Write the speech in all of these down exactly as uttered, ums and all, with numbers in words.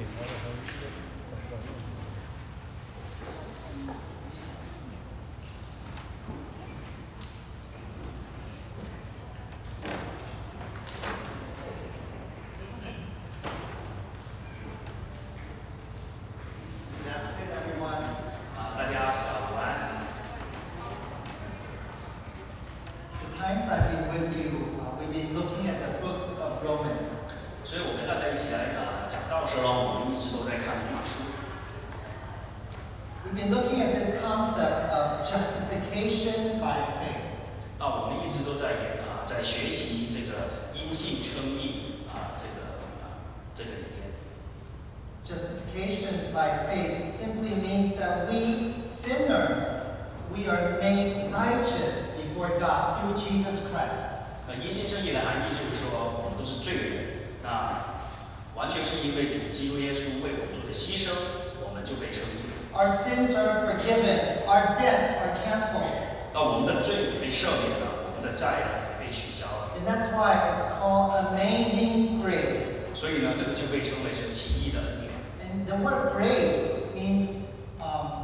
Times I've been with you, uh, we've been looking at the book of Romans. 所以我跟大家一起来啊、呃、讲道的时候，我们一直都在看罗马书。 We've been looking at this concept of justification by faith. 那我们一直都在啊、呃、在学习这个因信称义啊、呃、这个啊、呃、这个里面。 Justification by faith simply means that we sinners, we are made righteous before God through Jesus Christ. 呃，因信称义的含义就是说，我们都是罪人，那完全是因为主基督耶稣为我们做的牺牲，我们就被称义。 Our sins are forgiven, our debts are canceled. 那我们的罪被赦免了，我们的债被取消了。 And that's why it's called amazing grace. 所以呢，这个就被称为是奇异的恩典。 And the word grace means um,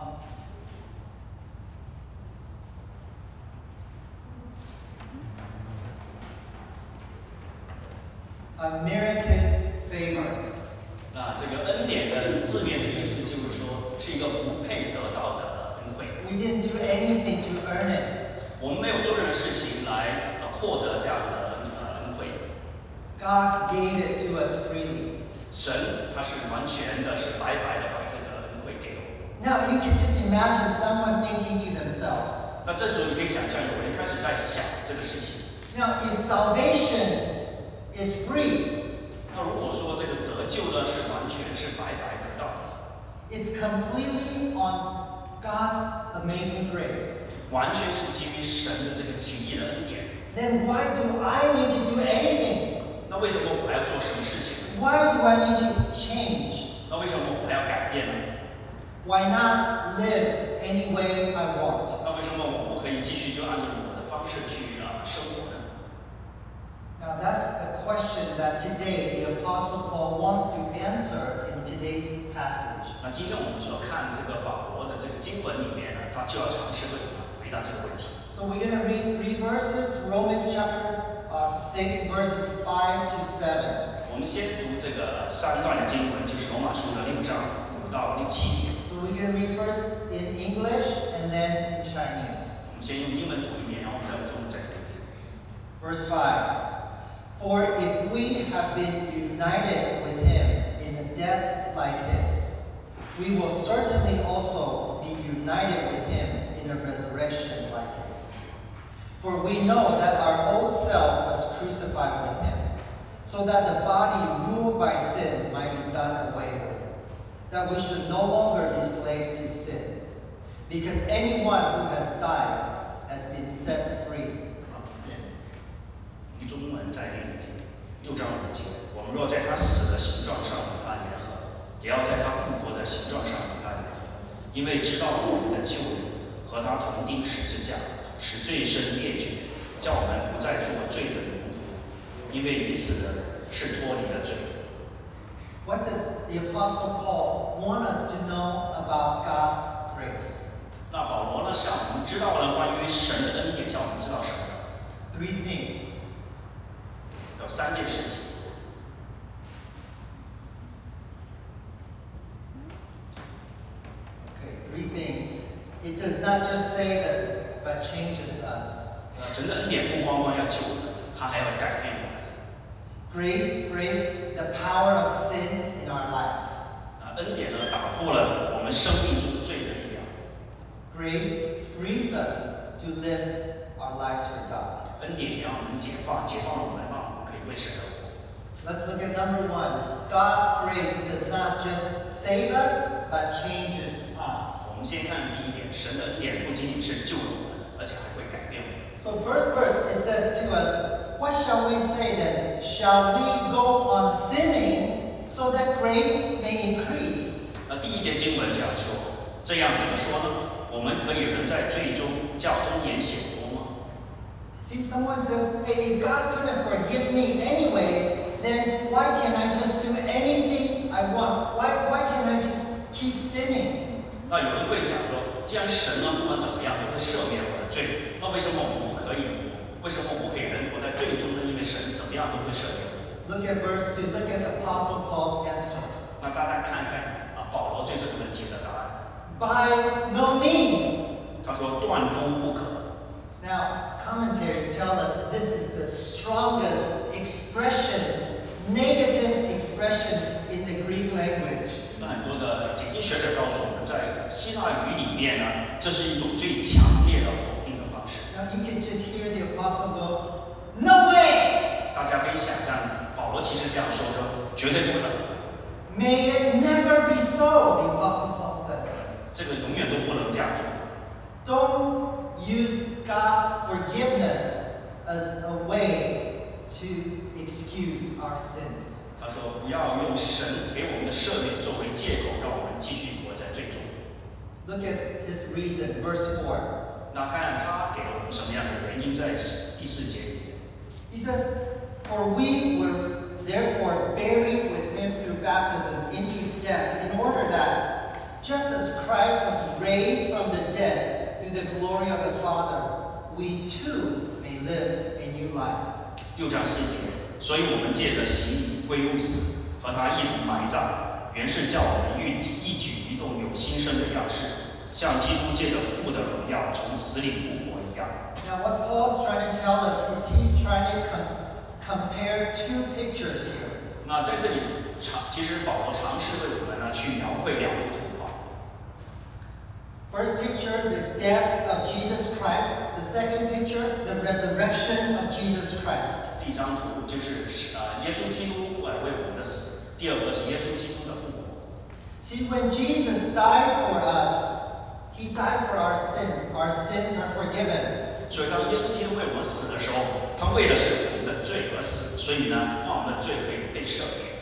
unmerited favor. 那这个恩典的字面的意思就是说，是一个不配得到的恩惠。 We didn't do anything to earn it. 我们没有做任何事情来呃获得这样的呃恩惠。 God gave it to us freely. 神他是完全的，是白白的把这个恩惠给我们。 Now you can just imagine someone thinking to themselves. 那这时候你可以想象，有人开始在想这个事情。 Now, if salvation is free, 那如果说这个得救呢是完全是白白得到的， it's completely on God's amazing grace. 完全是基于神的这个奇异的恩典。 Then why do I need to do anything? 那为什么我还要做什么事情？ Why do I need to change? 那为什么我还要改变呢？ Why not live any way I want? 那为什么我不可以继续就按照我的方式去啊、呃、生活呢？ Now that's the question that today the Apostle Paul wants to answer in today's passage. 那今天我们所看这个保罗的这个经文里面呢，他就要尝试为我们回答这个问题。 So we're going to read three verses, Romans chapter uh, six, verses five to seven. 我们先读这个三段的经文，就是罗马书的六章五到六七节。 So we're going to read first in English and then in Chinese. 我们先用英文读一遍，然后再用中文再读一遍。 Verse five. For if we have been united with him in a death like his, we will certainly also be united with him in a resurrection like his. For we know that our old self was crucified with him, so that the body ruled by sin might be done away with, that we should no longer be slaves to sin, because anyone who has died has been set free from sin. 用中文再念一遍，六章五节。我们若在他死的形状上与他联合，也要在他复活的形状上与他联合，因为知道我们的救人和他同钉十字架，使罪身灭绝，叫我们不再做罪的奴仆，因为已死的人是脱离了罪。 What does the Apostle Paul want us to know about God's grace? 那保罗呢，向我们知道了关于神的恩典，向我们知道什么呢？ Three things. 有三件事情。 Okay, three things. It does not just save us, but changes us. 呃，神的恩典不光光要救我们，他还要改变我们。 Grace breaks the power of sin in our lives. 啊，恩典呢，打破了我们生命中罪的力量。 Grace frees us to live our lives for God. 恩典也让我们解放，解放我们，让我们可以为神而活。 Let's look at number one. God's grace does not just save us, but changes us. 我们先看第一点，神的恩典不仅仅是救了我们，而且还会改变我们。 So first verse, it says to us, what shall we say then? Shall we go on sinning so that grace may increase? 那第一节经文这样说，这样怎么说呢？我们可以仍在罪中叫恩典显多吗？ See, someone says, hey, if God's going to forgive me anyways, then why can't I just do anything I want? Why sinning? 那有人会讲说，既然神呢不管怎么样都会赦免我的罪，那为什么我们不可以？为什么我们不可以人活在罪中呢？因为神怎么样都会赦免我。 Look at verse two. Look at Apostle Paul's answer. 那大家看看啊，保罗对这个问题的答案。 By no means. 他说断乎不可。 Now, commentaries tell us this is the strongest expression, negative expression in the Greek language. 那很多的解经学者告诉我们，在希腊语里面呢，这是一种最强烈的否定的方式。 Now you can just hear the apostle goes, "No way!" 大家可以想象，保罗其实这样说说，绝对不可能。 May it never be so, the apostle Paul says. 这个永远都不能这样做。 Don't use God's forgiveness as a way to excuse our sins. 他说：“不要用神给我们的赦免作为借口，让我们继续活在罪中。” Look at his reason, verse four. 那看他给了我们什么样的原因，在第四节里面。 He says, "For we were therefore buried with him through baptism into death, in order that, just as Christ was raised from the dead through the glory of the Father, we too may live a new life." 六章四节，所以我们借着洗礼归入死，和他一同埋葬，原是叫我们一一举一动有新生的样式，像基督借着父的荣耀从死里复活一样。 Now, what Paul's trying to tell us is he's trying to com- compare two pictures here. 那在这里尝，其实保罗尝试为我们呢去描绘两幅图画。 First picture, the death of Jesus Christ. The second picture, the resurrection of Jesus Christ. 第一张图就是呃耶稣基督呃为我们的死，第二个是耶稣基督的复活。 See, when Jesus died for us, he died for our sins. Our sins are forgiven. 所以当耶稣基督为我们死的时候，他为的是我们的罪而死，所以呢，让我们的罪可以被赦免。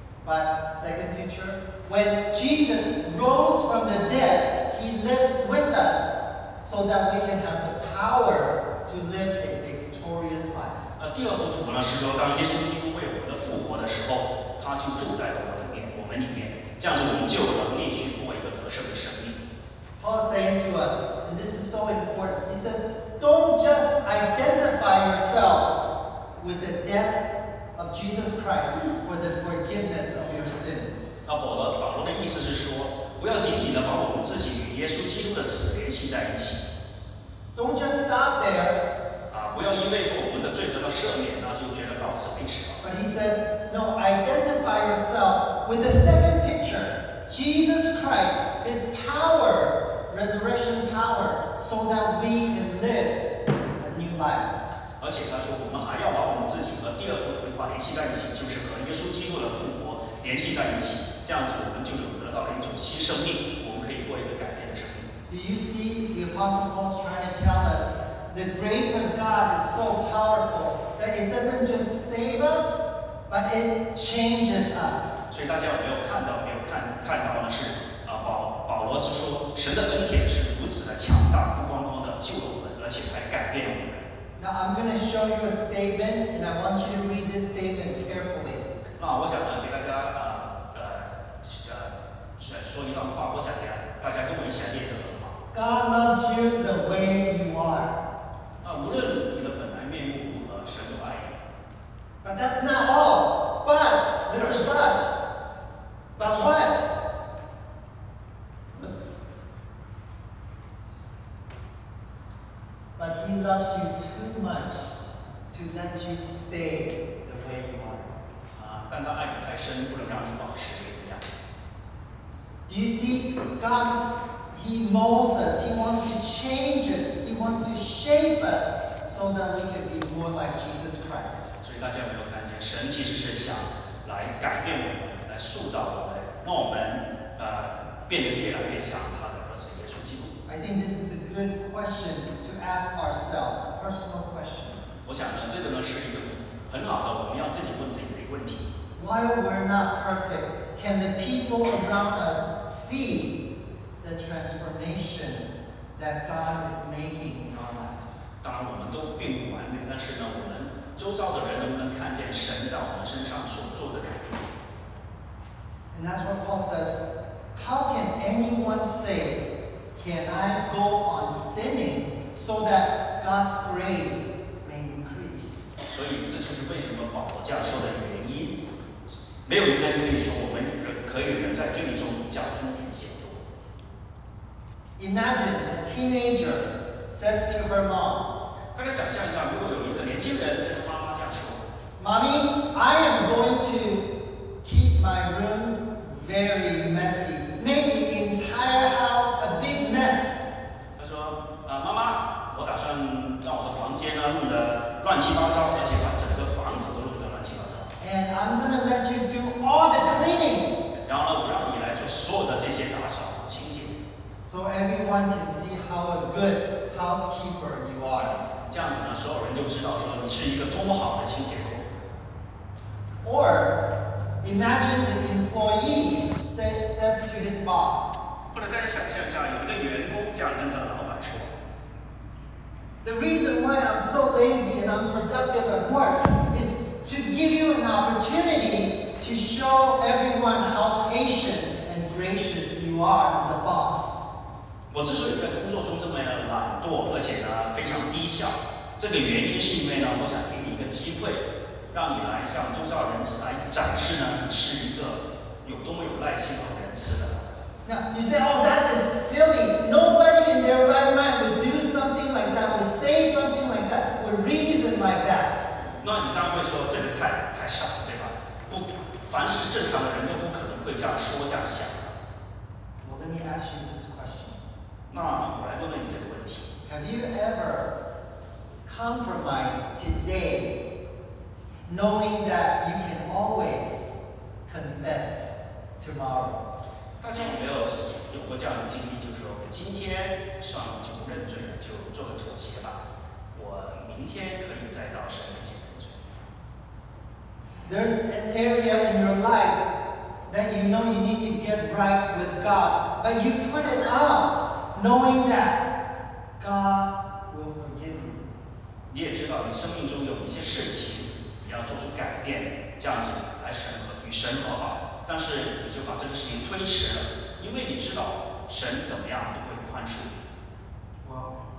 But second picture, when Jesus rose from the dead, he lives with us so that we can have the power to live a victorious life. 那第二幅图呢是说，当耶稣基督为我们的复活的时候，他就住在了我里面，我们里面，这样子我们就有能力去过一个得胜的生命。 Paul is saying to us, and this is so important, he says, don't just identify yourselves with the death of Jesus Christ for the forgiveness of your sins. 那保罗保罗的意思是说，不要仅仅的把我们自己与耶稣基督的死联系在一起。 Don't just stop there. 啊，不要因为说我们的罪得到赦免，然后就觉得到此为止了。 But he says, no, identify yourselves with the second picture. Jesus Christ, his power, resurrection power, so that we can live a new life. 而且他说，我们还要把我们自己和第二幅图画联系在一起，就是和耶稣基督的复活联系在一起。这样子，我们就能得到了一种新生命，我们可以过一个改变的生命。 Do you see the Apostle Paul's trying to tell us the grace of God is so powerful that it doesn't just save us, but it changes us. 所以大家有没有看到？没有看看到呢？是啊，保保罗是说，神的恩典是如此的强大，不光光的救了我们，而且还改变了我们。 Now I'm going to show you a statement, and I want you to read this statement carefully. 那我想呢，给大家啊呃呃说一段话，我想呢，大家跟我一起来念这段话。 God loves you the way you are. 啊，无论你的本来面目如何，神都爱你。 But that's not all. But, listen, but. But what? But he loves you too much to let you stay the way you are. 啊，但他爱你太深，不能让你保持原样。 Do you see? God, he molds us. He wants to change us. He wants to shape us so that we can be more like Jesus Christ. 所以大家有没有看见，神其实是想来改变我们，来塑造我们，让我们呃变得越来越像他的儿子耶稣基督。 I think this is a good question to ask ourselves, a personal question. 我想呢，这个呢是一个很好的，我们要自己问自己的一个问题。 While we're not perfect, can the people around us see the transformation that God is making in our lives? 当然，我们都并不完美，但是呢，我们周遭的人能不能看见神在我们身上所做的改变？ And that's what Paul says. how can anyone say, can I go on sinning so that God's grace may increase? 所以这就是为什么保罗这样说的原因。没有一个人可以说我们人可以人在罪中叫恩典显多。 Imagine a teenager says to her mom, 大家想象一下，如果有一个年轻人跟他妈妈这样说 Mommy, I am going to keep my room very messy, make the entire house a big mess. 他说：“啊，妈妈，我打算让我的房间呢弄得乱七八糟，而且把整个房子都弄得乱七八糟。 And I'm going to let you do all the cleaning. 然后呢，我让你来做所有的这些打扫清洁， So everyone can see how a good housekeeper you are. 这样子呢，所有人都知道说你是一个多么好的清洁工。 Or imagine the employee say, says to his boss, 或者大家想象一下，有一个员工这样跟他的老板说 The reason why I'm so lazy and unproductive at work is to give you an opportunity to show everyone how patient and gracious you are as a boss. 我之所以在工作中这么懒惰，而且呢非常低效，这个原因是因为呢，我想给你一个机会，让你来向周遭人来展示呢，你是一个有多么有耐心和仁慈的。 Now, you say, oh, that is silly. Nobody in their right mind would do something like that, would say something like that, would reason like that. 那你刚刚会说这个太太傻了，对吧？不，凡是正常的人都不可能会这样说这样想的。 Well, let me ask you this question. 那我来问问你这个问题： Have you ever compromised today knowing that you can always confess tomorrow? 大家有没有有过这样的经历？就是说，我今天算了就不认罪了，就做个妥协吧。我明天可以再到神面前认罪。 There's an area in your life that you know you need to get right with God, but you put it off knowing that God will forgive you. 你也知道，你生命中有一些事情你要做出改变，这样子来神和与神和好。 但是你就把这个事情推迟了，因为你知道神怎么样都会宽恕你。 Well,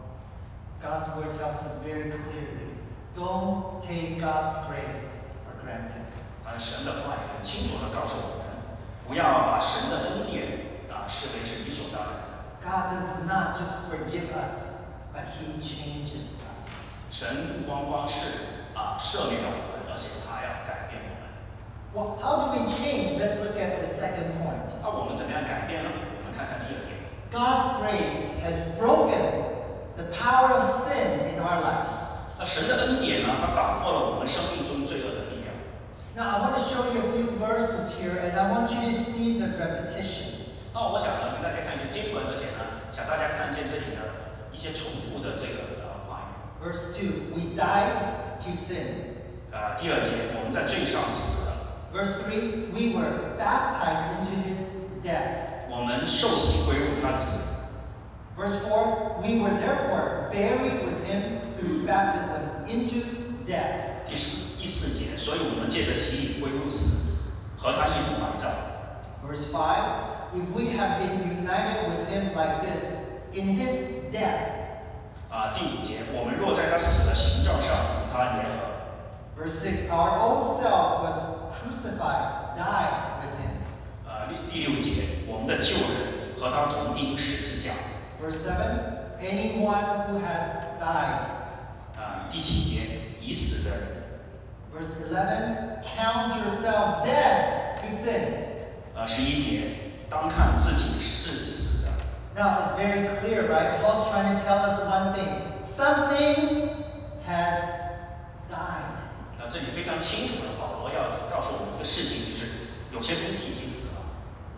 God's word tells us very clearly, don't take God's grace for granted. 但是神的话也很清楚地告诉我们，不要把神的恩典啊视为是理所当然的。 God does not just forgive us, but He changes us. 神不光光是啊赦免了我们，而且他要改变我们。 Well, how do we change? Let's look at the second point. 那我们怎么样改变呢？我们看看第二点。 God's grace has broken the power of sin in our lives. 那神的恩典呢，它打破了我们生命中罪恶的力量。 Now, I want to show you a few verses here, and I want you to see the repetition. 那我想呢，给大家看一些经文，而且呢，想大家看见这里的一些重复的这个呃话语。 Verse two, we died to sin. 呃，第二节，我们在罪上死了。 Verse three, we were baptized into His death. 我们受洗归入他的死。 Verse four, we were therefore buried with Him through baptism into death. 第四第四节，所以我们借着洗礼归入死，和他一同埋葬。 Verse five, if we have been united with Him like this in His death. 啊，第五节，我们若在他死的形状上与他联合。 Verse six, our old self was crucified, died with Him. 呃，第第六节，我们的旧人和他同定十字架。 Verse seven, anyone who has died. 啊，第七节，已死的人。 Verse eleven, count yourself dead to sin. 呃，十一节，当看自己是死的。 Now it's very clear, right? Paul's trying to tell us one thing. Something has died. 那这里非常清楚的，保罗要告诉我们一个事情，就是有些东西已经死了。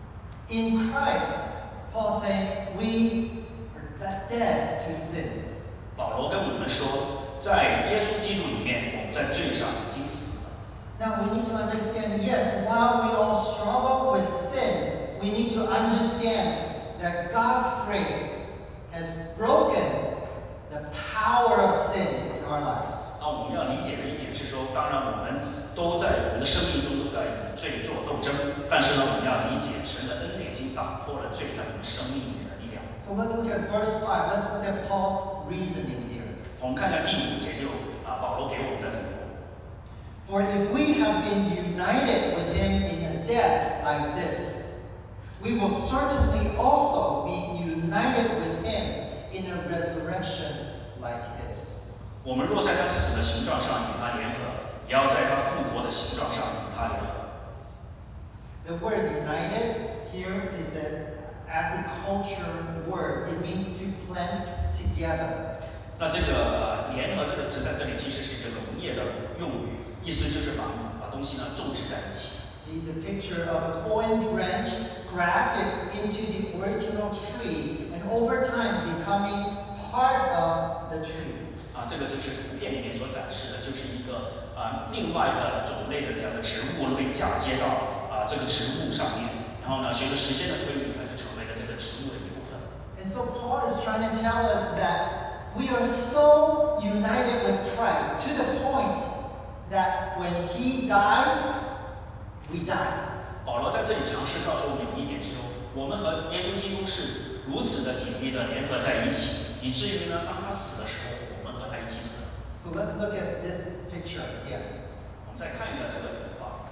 In Christ, Paul's saying we are dead to sin. 保罗跟我们说，在耶稣基督里面，我们在罪上已经死了。 Now we need to understand, yes, while we all struggle with sin, we need to understand that God's grace has broken the power of sin in our lives. 那我们要理解的一点是说，当然我们都在我们的生命中都在与罪做斗争，但是呢，我们要理解神的恩典已经打打破了罪在我们生命里面的力量。 So let's look at verse five. Let's look at Paul's reasoning here. 我们看看第五节就啊，保罗给我们的理由。 For if we have been united with him in a death like this, we will certainly also be united with him in a resurrection like his. 我们若在他死的形状上与他联合，也要在他复活的形状上与他联合。 The word united here is an agriculture word. It means to plant together. 那这个呃联合这个词在这里其实是一个农业的用语，意思就是把把东西呢种植在一起。 See the picture of a foreign branch grafted into the original tree and over time becoming part of the tree. 啊，这个就是图片里面所展示的，就是一个啊另外的种类的这样的植物被嫁接到啊这个植物上面，然后呢，随着时间的推移，它就成为了这个植物的一部分。 And so Paul is trying to tell us that we are so united with Christ to the point that when he died, we died. 保罗在这里尝试告诉我们有一点是说，我们和耶稣基督是如此的紧密的联合在一起，以至于呢，当他死的时候，我们和他一起死了。 So let's look at this picture again. 我们再看一下这个图画。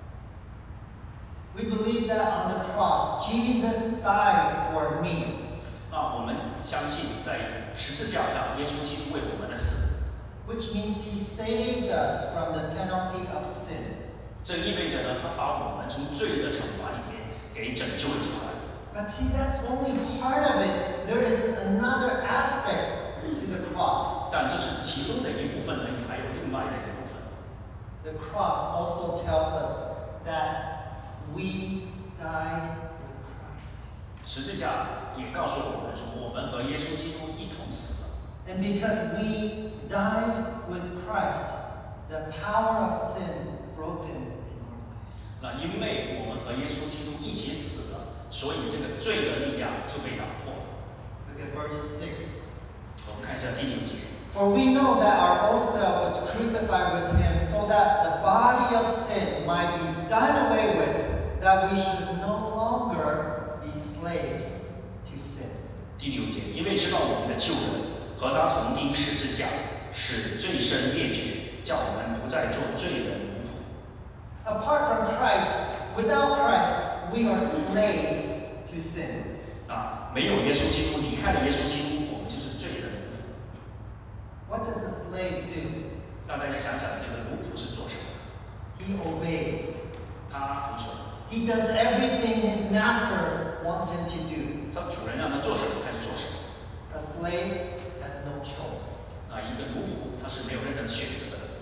We believe that on the cross, Jesus died for me. 那我们相信，在十字架上，耶稣基督为我们的死， Which means he saved us from the penalty of sin. 这意味着呢，他把我们从罪的惩罚里面给拯救了出来。 But see, that's only part of it. There is another aspect to the cross. 但这是其中的一部分而已，还有另外的一部分。 The cross also tells us that we died with Christ. 十字架也告诉我们说，我们和耶稣基督一同死了。 And because we died with Christ, the power of sin is broken in our lives. 那因为我们和耶稣基督一起死了，所以这个罪的力量就被打破了。 Look at verse six. 我们看一下第六节。 For we know that our old self was crucified with him so that the body of sin might be done away with, that we should no longer be slaves to sin. 第六节，因为知道我们的救人和他同钉十字架，使罪身灭绝，叫我们不再做罪的奴仆。 Apart from Christ, without Christ, we are slaves to sin. 那没有耶稣基督，离开了耶稣基督，我们就是罪的奴仆。 What does a slave do? 那大家想想，这个奴仆是做什么的？ He obeys. 他服从， He does everything his master wants him to do. 他主人让他做什么，他就做什么。 A slave has no choice. 那一个奴仆，他是没有任何的选择的。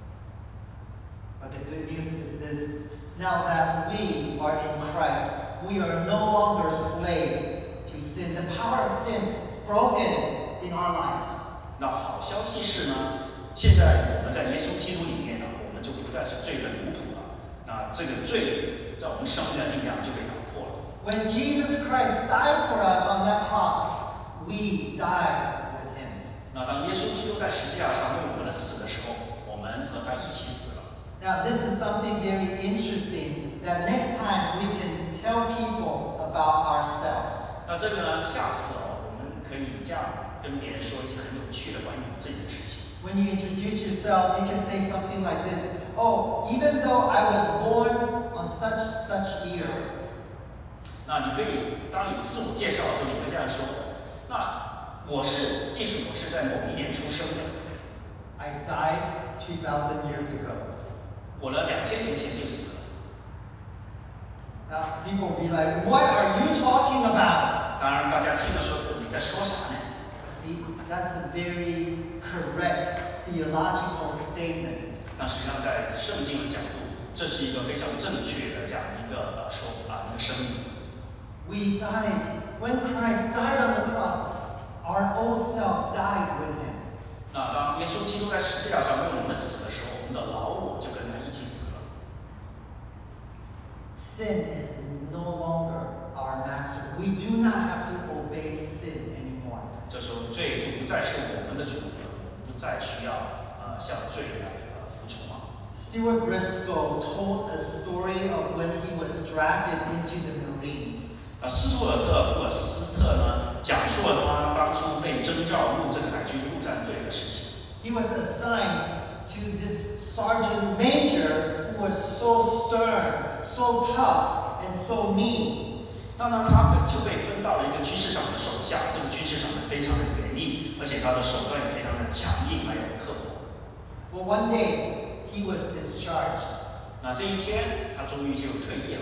But the good news is this: now that we are in Christ, we are no longer slaves to sin. The power of sin is broken in our lives. 那好消息是呢，现在我们在耶稣基督里面呢，我们就不再是罪的奴仆了。那这个罪在我们生命的力量就被打破了。 When Jesus Christ died for us on that cross, we died with him. 那当耶稣基督在十字架上为我们的死的时候，我们和他一起死了。 Now, this is something very interesting that next time we can tell people about ourselves. 那这个呢，下次哦，我们可以这样跟别人说一些很有趣的关于我们自己的事情。 When you introduce yourself, you can say something like this: "Oh, even though I was born on such such year, 那你可以当你自我介绍的时候，你会这样说：那我是，即使我是在某一年出生的， I died two thousand years ago." 我呢两千年前就死了。 Now, people will be like, "What are you talking about?" 当然，大家听了说你在说啥呢？ See, that's a very correct theological statement. 但实际上，在圣经的角度，这是一个非常正确的这样一个呃说法，一个声明。 We died when Christ died on the cross. Our old self died with him. 那当耶稣基督在十字架上为我们死的时候，我们的老我就跟他一起死了。 Sin is no longer our master. We do not have to obey sin anymore. 这时候，罪就不再是我们的主人，不再需要呃向罪来呃服从了。 Stuart Briscoe told a story of when he was drafted into the Marines. 啊，斯图 so stern, so tough, and so mean. 那呢，他本就被分到了一个军事长的手下，这个军事长呢非常的严厉，而且他的手段也非常的强硬，还有刻薄。 Well, one day he was discharged, 那这一天，他终于就退役了。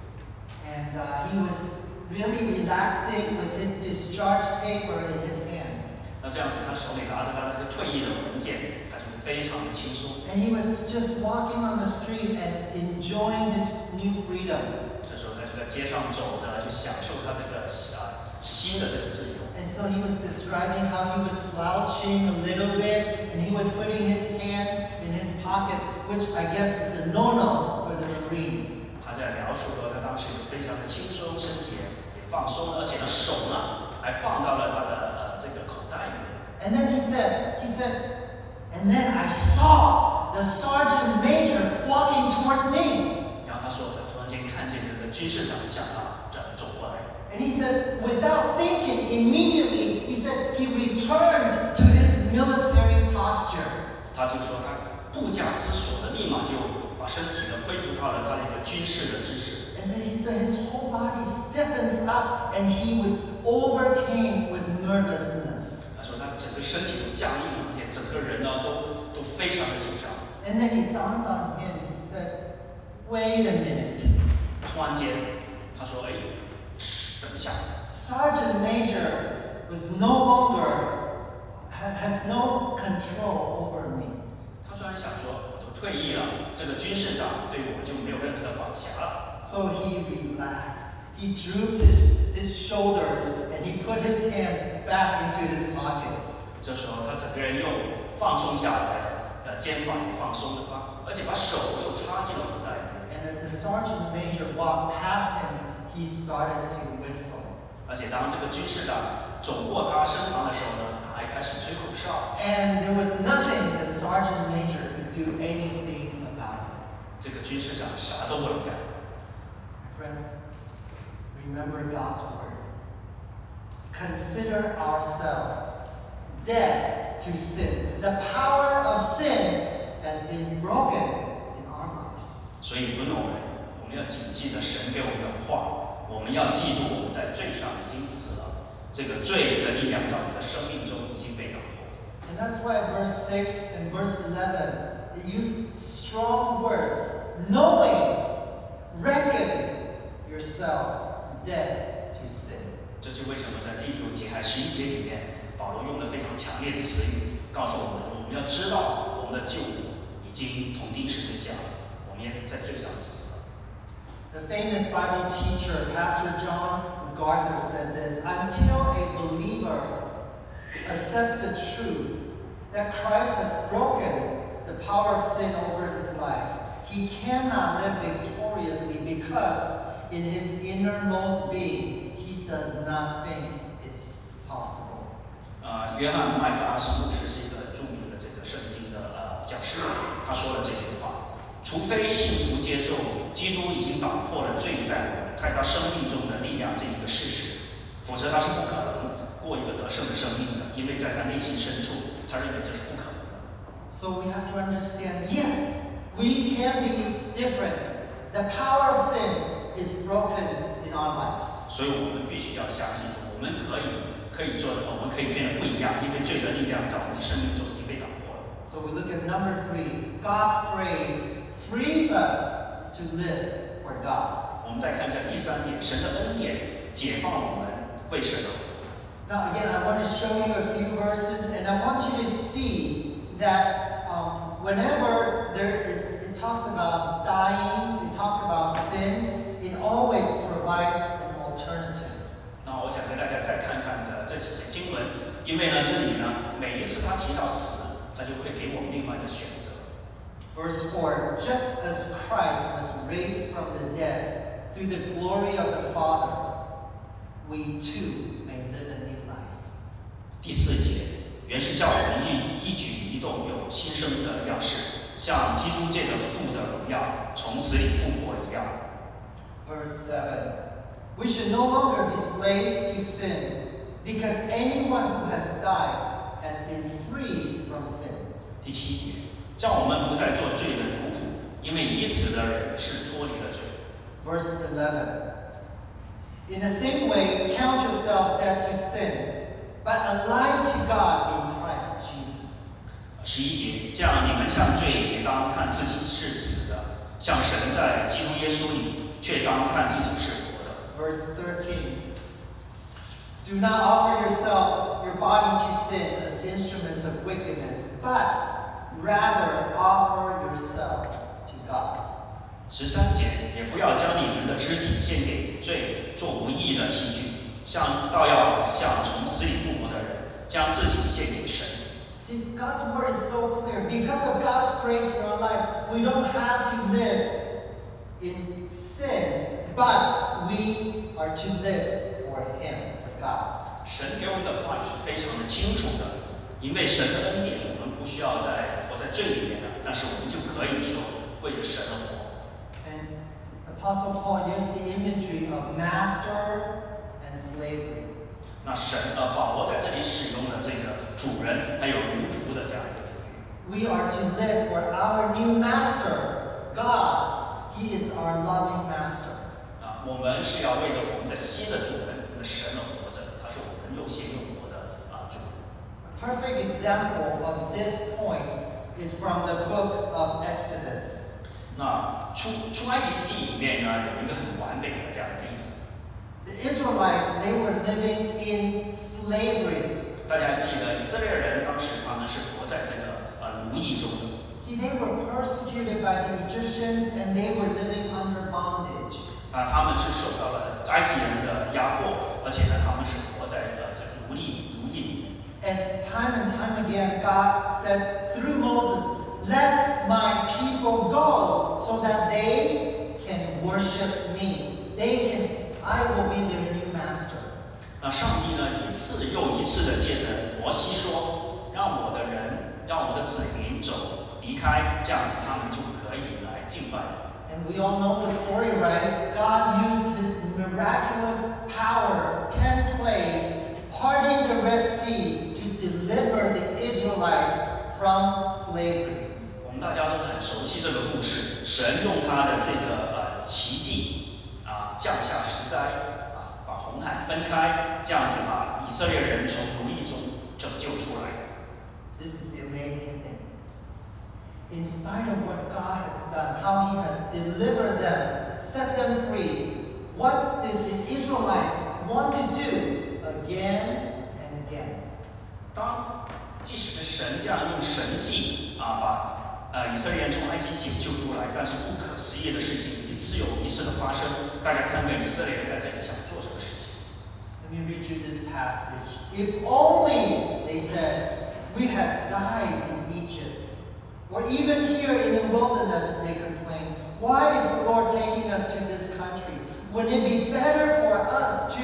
and uh, he was really relaxing with his discharge paper in his hands. 那这样子，他手里拿着他那个退役的文件，他就非常的轻松。 And he was just walking on the street and enjoying his new freedom. 这时候，他就在街上走着，就享受他这个啊新的这个自由。 And so he was describing how he was slouching a little bit, and he was putting his hands in his pockets, which I guess is a no-no for the Marines. 他在描述说，他当时非常的轻松，身体也放松，而且呢手呢还放到了他的呃这个口袋里面。 And then he said, he said, and then I saw the sergeant major walking towards me. 然后他说，他突然间看见这个军事长向他这走过来。 And he said, without thinking, immediately, he said he returned to his military posture. 他就说他不假思索的立马就把身体呢恢复到了他的一个军事的姿势。 And then he said his whole body stiffens up and he was overcame with nervousness. 他说他整个身体都僵硬了，而且整个人呢都都非常的紧张。 And then it dawned on him, he said, wait a minute. 突然间，他说：“哎，等一下。” Sergeant Major was no longer, ha- has no control over me. 他突然想说：“我都退役了，这个军事长对我就没有任何的管辖了。” So he relaxed. He drooped his, his shoulders and he put his hands back into his pockets. 这时候他整个人又放松下来，呃，肩膀也放松了吧，而且把手又插进了口袋里面。 And as the sergeant major walked past him, he started to whistle. 而且当这个军事长走过他身旁的时候呢，他还开始吹口哨。 And there was nothing the sergeant major could do anything about it. 这个军事长啥都不能干。 Friends, remember God's word. Consider ourselves dead to sin. The power of sin has been broken in our lives. 所以朋友们，我们要谨记着神给我们的话，我们要记住我们在罪上已经死了，这个罪的力量在我们的生命中已经被打破。 And that's why verse six and verse eleven, they use strong words. Knowing, reckon yourselves dead to sin. 这就为什么在第六节还十一节里面，保罗用了非常强烈的词语，告诉我们说，我们要知道我们的救主已经同定十字架了，我们也在罪上死了。 The famous Bible teacher, Pastor John MacArthur, said this: until a believer accepts the truth that Christ has broken the power of sin over his life, he cannot live victoriously because in his innermost being, he does not think it's possible. 呃，约翰麦克阿瑟牧师是一个很著名的这个圣经的呃讲师，他说了这句话：除非信徒接受基督已经打破了罪在我在他生命中的力量这一个事实，否则他是不可能过一个得胜的生命的，因为在他内心深处，他认为这是不可能的。 So we have to understand, yes, we can be different. The power of sin is broken in our lives. 所以我们必须要相信，我们可以可以做的，我们可以变得不一样，因为罪的力量在我们的生命中已经被打破了。 So we look at number three. God's grace frees us to live for God. 我们再看一下第三点，神的恩典解放我们为神而活。 Now again, I want to show you a few verses, and I want you to see that um, whenever there is, it talks about dying, it talks about sin, it always provides an alternative. 那我想跟大家再看看这这几节经文，因为呢，这里呢，每一次他提到死，他就会给我们另外的选择。 Verse four, just as Christ was raised from the dead through the glory of the Father, we too may live a new life. 第四节，原是叫我们一一举一动有新生的样式，像基督借着父的荣耀从死里复活一样。 Verse seven, we should no longer be slaves to sin, because anyone who has died has been freed from sin. 第七节，叫我们不再做罪的奴仆， 因为已死的人是脱离了罪。 Verse eleven. In the same way, count yourself dead to sin, but alive to God in Christ Jesus. 十一节，这样你们向罪也当看自己是死的，像神在基督耶稣里，却当看自己是活的。 Verse thirteen. Do not offer yourselves, your body to sin as instruments of wickedness, but rather offer yourselves to God. 十三节，也不要将你们的肢体献给罪，做无义的器具，像倒要像从死里复活的人，将自己献给神。 See, God's word is so clear. Because of God's grace in our lives, we don't have to live in sin, but we are to live for Him, for God. 神给我们的话语是非常的清楚的，因为神的恩典，我们不需要再活在罪里面了，但是我们就可以说为着神而活。 And Apostle Paul used the imagery of master and slavery. 那神呃，保罗在这里使用了这个主人还有奴仆的这样一个比喻。 We are to live for our new master, God. He is our loving master. 啊，我们是要为着我们的新的主人，我们的神而活着，他是我们又新又活的啊主。 A perfect example of this point is from the book of Exodus. 那出出埃及记里面呢，有一个很完美的这样的例子。 The Israelites, they were living in slavery. 大家还记得以色列人当时他们是活在这个呃奴役中的。 See, they were persecuted by the Egyptians and they were living under bondage. 啊，他们是受到了埃及人的压迫，而且呢，他们是活在呃这个奴隶奴役里面。 And time and time again, God said through Moses, let my people go so that they can worship me. They can, I will be their new master. 那上帝呢，一次又一次的借着摩西说，让我的人，让我的子民走离开，这样子他们就可以来敬拜。 And we all know the story, right? God used His miraculous power, ten plagues, parting the Red Sea to deliver the Israelites from slavery. 我们大家都很熟悉这个故事，神用他的这个呃奇迹啊，降下十灾啊，把红海分开，这样子把以色列人从奴役中拯救出来。 This is the amazing thing. In spite of what God has done, how He has delivered them, set them free, what did the Israelites want to do again and again? 当即使是神这样用神迹啊，把呃以色列人从埃及解救出来，但是不可思议的事情一次又一次的发生。大家看看以色列人在这里想做什么事情。 Let me read you this passage. If only, they said, we had died in Egypt. Or even here in the wilderness, they complain. Why is the Lord taking us to this country? Wouldn't it be better for us to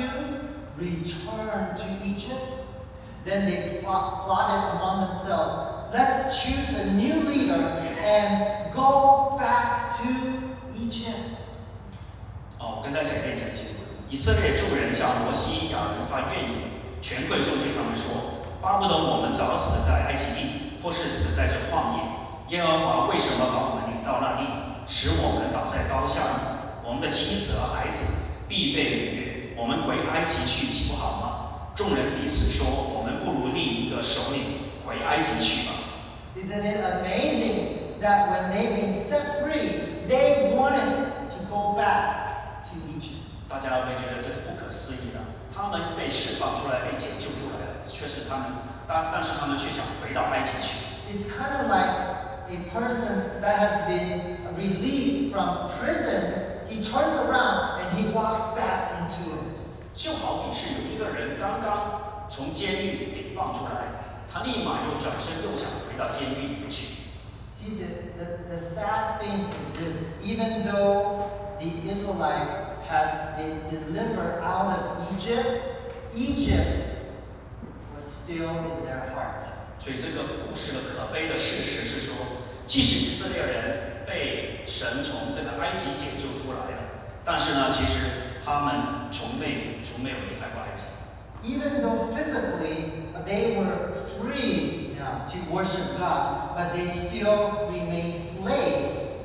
return to Egypt? Then they plot, plotted among themselves, let's choose a new leader and go back to Egypt. 哦，我跟大家也可以讲清楚，以色列众人向摩西、亚伦发怨言，全会众对他们说：巴不得我们早死在埃及地，或是死在这旷野。耶和华为什么把我们领到那地，使我们倒在刀下呢？我们的妻子和孩子必被掳掠，我们回埃及去岂不好吗？众人彼此说：我们不如立一个首领回埃及去吧。 Isn't it amazing that when they've been set free, they wanted to go back to Egypt? 大家会觉得这是不可思议的。他们被释放出来，被解救出来了，却是他们，但但是他们却想回到埃及去。 It's kind of like a person that has been released from prison. He turns around and he walks back into it. 就好比是有一个人刚刚从监狱里放出来，他立马又转身又想回到监狱里面去。 See, the, the, the sad thing is this. Even though the Israelites had been delivered out of Egypt, Egypt was still in their heart. 所以这个故事的可悲的事实是说，即使以色列人被神从这个埃及解救出来了，但是呢，其实他们从没从没有离开过埃及。 Even though physically they were free now to worship God, but they still remained slaves to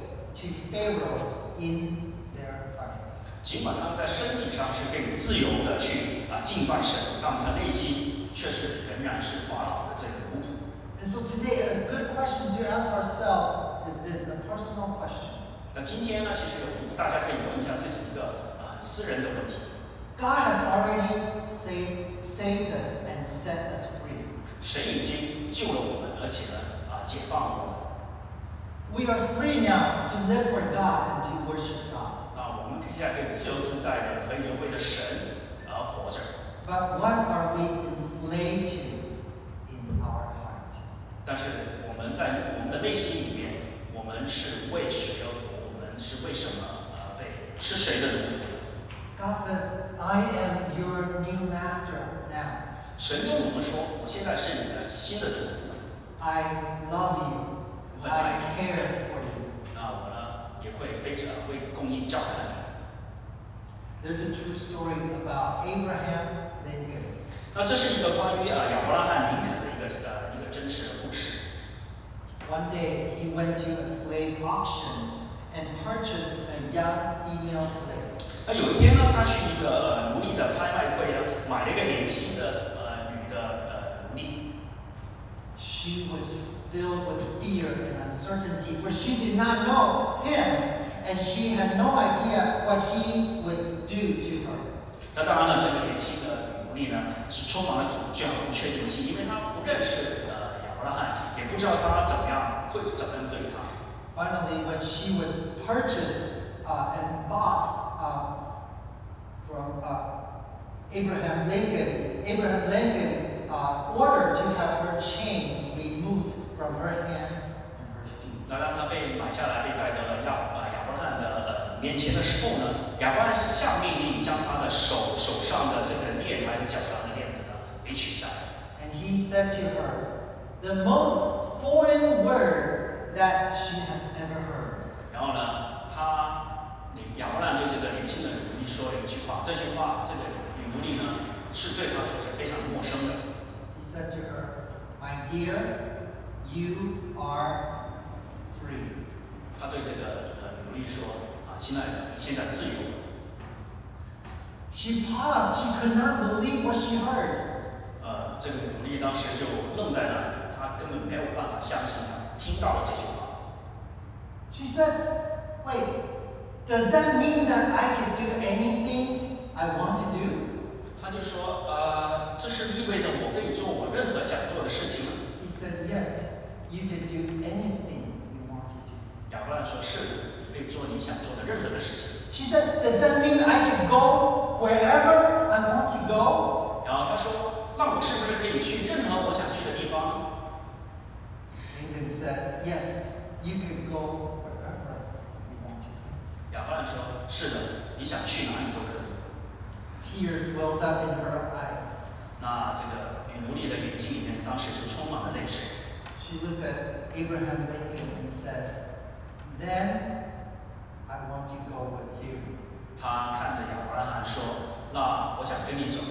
to Pharaoh in their hearts. 尽管他们在身体上是可以自由的去啊敬拜神，但他们内心却是仍然是法老的这个奴仆。 And so today, a good question to ask ourselves is this, a personal question. 那今天呢，其实我们大家可以问一下自己一个啊很私人的问题。 God has already saved, saved us and set us free. 神已经救了我们，而且呢啊解放了我们。 We are free now to live for God and to worship God. 啊，我们现在可以自由自在的，可以说为着神而活着。 But what are we enslaved to in our heart? 但是我们在我们的内心里面，我们是为谁而活？我们是为什么呃被是谁的奴仆？ God says, I am your new master now. 神跟我们说，我现在是你的新的主仆。 I love you. I care for you. 那我呢也会非常为你供应照看你。 There's a true story about Abraham Lincoln. 那这是一个关于啊亚伯拉罕林肯的一个呃一个真实的故事。 One day he went to a slave auction and purchased a young female slave. 那有一天呢，他去一个呃奴隶的拍卖会呢，买了一个年轻的呃女的呃奴隶。 She was filled with fear and uncertainty, for she did not know him, and she had no idea what he would do to her. 那当然了，这个年轻的奴隶呢是充满了恐惧和不确定性，因为他不认识呃亚伯拉罕，也不知道他怎么样会怎么样对他。 Finally, when she was purchased uh, and bought uh, from uh, Abraham Lincoln, Abraham Lincoln uh, ordered to have her chains removed from her hands and her feet. 那当他被买下来，被带到了亚啊亚伯拉罕的呃面前的时候呢，亚伯拉罕是下命令将他的手手上的这个链还有脚上的链子呢给取下来。 And he said to her the most foreign words that she has ever heard. 然后呢，他亚伯拉罕对这个年轻的奴隶说了一句话，这句话这个女奴隶呢是对他来说是非常陌生的。 He said to her, "My dear, you are free." 他对这个呃奴隶说啊，亲爱的，你现在自由了。 She paused. She could not believe what she heard. 呃，这个奴隶当时就愣在那里，他根本没有办法相信他听到了这句话。 She said, "Wait, does that mean that I can do anything I want to do?" 他就说，呃，这是意味着我可以做我任何想做的事情吗？ He said, "Yes, you can do anything you want to do." 亚伯拉罕说，是，你可以做你想做的任何的事情。 She said, "Does that mean I can go wherever I want to go?" 然后他说，那我是不是可以去任何我想去的地方？ Lincoln said, "Yes, you can go wherever you want to go." 亚伯拉罕说，是的，你想去哪里都可以。 Tears welled up in her eyes. 那这个女奴隶的眼睛里面当时就充满了泪水。 She looked at Abraham Lincoln and said, "Then I want to go with you." 她看着亚伯拉罕说，那我想跟你走，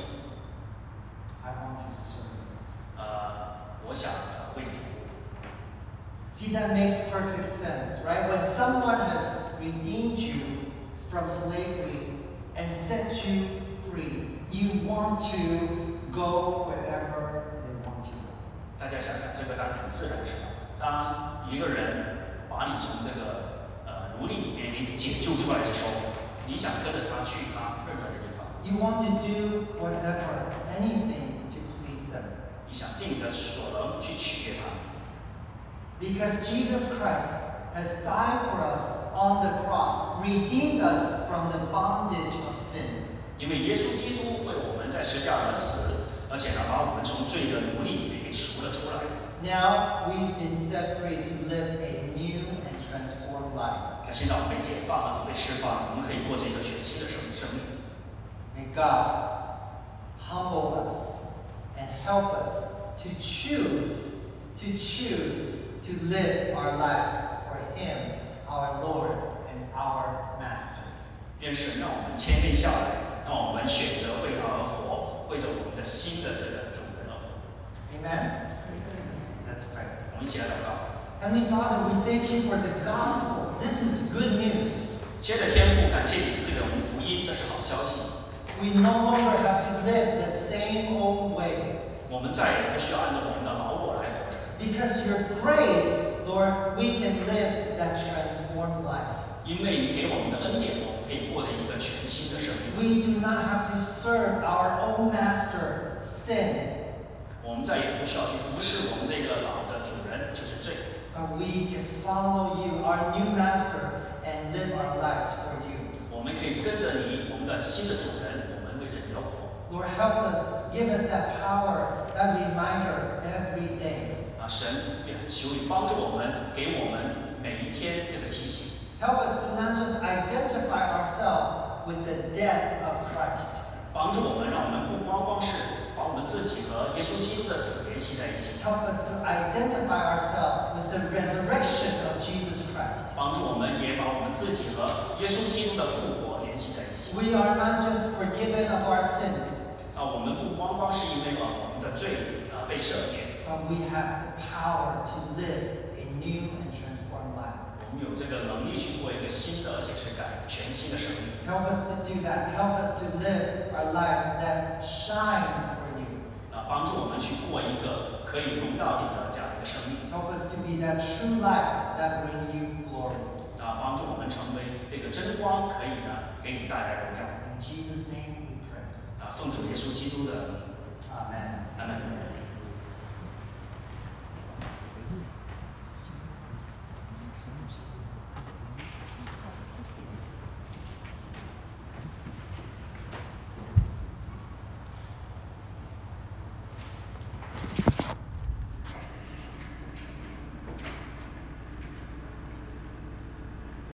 I want to serve you. 呃，我想呃为你服务。 See, that makes perfect sense, right? When someone has redeemed you from slavery and set you free, you want to go wherever they want to go. 大家想想，这个当然很自然，是吧？当一个人把你从这个呃奴隶里面给解救出来的时候，你想跟着他去他任何的地方， You want to do whatever, anything to please them. 你想尽你的所能去取悦他， Because Jesus Christ has died for us on the cross, redeemed us from the bondage of sin. 因为耶稣基督为我们在十字架而死，而且呢，把我们从罪的奴隶里面给赎了出来。 Now we've been set free to live a new and transformed life. 那现在我们被解放了，被释放了，我们可以过这个全新的生生命。 May God humble us and help us to choose, to choose to live our lives for Him, our Lord and our Master. 愿神让我们谦卑下来，让我们选择为他而活，为着我们的新的这个主人而活。 Amen? Let's pray. 我们一起来祷告。 Heavenly Father, we thank you for the gospel. This is good news. 亲爱的天父，感谢你赐给我们福音，这是好消息。 We no longer have to live the same old way. 我们再也不需要按照我们的老我来活着， Because your grace, Lord, we can live that transformed life. 因为你给我们的恩典，我们可以过得一个全新的生命。 We do not have to serve our own master, sin. 我们再也不需要去服侍我们那个老的主人，就是罪。 But we can follow you, our new master, and live our lives for you. 我们可以跟着你，我们的新的主人，我们为着你而活。 Lord, help us, give us that power, that reminder every day. 啊，神也求你帮助我们，给我们每一天这个提醒。 Help us to not just identify ourselves with the death of Christ. 帮助我们，让我们不光光是把我们自己和耶稣基督的死联系在一起， Help us to identify ourselves with the resurrection of Jesus Christ. 帮助我们也把我们自己和耶稣基督的复活联系在一起。 We are not just forgiven of our sins, 啊，我们不光光是因为啊我们的罪啊被赦免， but we have the power to live a new and transformed life. 我们有这个能力去过一个新的，而且是改全新的生命。 Help us to do that. Help us to live our lives that shine for you. 啊，帮助我们去过一个可以荣耀你的这样一个生命。 Help us to be that true light that brings you glory. 啊，帮助我们成为那个真光，可以呢给你带来荣耀。 In Jesus' name we pray. 啊，奉主耶稣基督的名， Amen. 阿门。